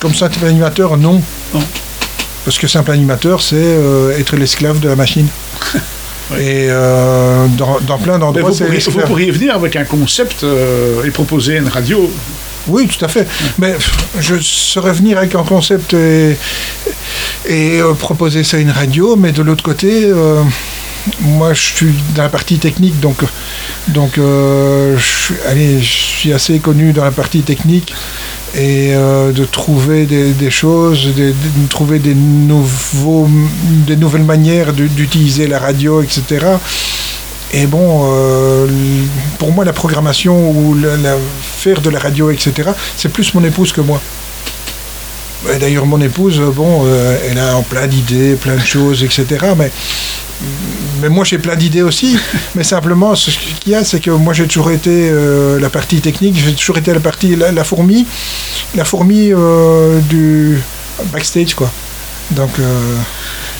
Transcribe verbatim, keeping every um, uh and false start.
Comme simple animateur, non. Non. Parce que simple animateur, c'est euh, être l'esclave de la machine. Ouais. Et euh, dans, dans plein d'endroits, vous, c'est pourriez, vous pourriez venir avec un concept euh, et proposer une radio. Oui, tout à fait. Mais je saurais venir avec un concept et, et euh, proposer ça à une radio, mais de l'autre côté, euh, moi je suis dans la partie technique, donc, donc euh, je, allez, je suis assez connu dans la partie technique et euh, de trouver des, des choses, de, de trouver des, nouveaux, des nouvelles manières de, d'utiliser la radio, et cetera. Et bon, euh, pour moi, la programmation ou la, la, faire de la radio, et cetera, c'est plus mon épouse que moi. Et d'ailleurs, mon épouse, bon, euh, elle a plein d'idées, plein de choses, et cetera. Mais, mais moi, j'ai plein d'idées aussi. Mais simplement, ce qu'il y a, c'est que moi, j'ai toujours été euh, la partie technique, j'ai toujours été la partie, la, la fourmi, la fourmi euh, du backstage, quoi. Donc... Euh,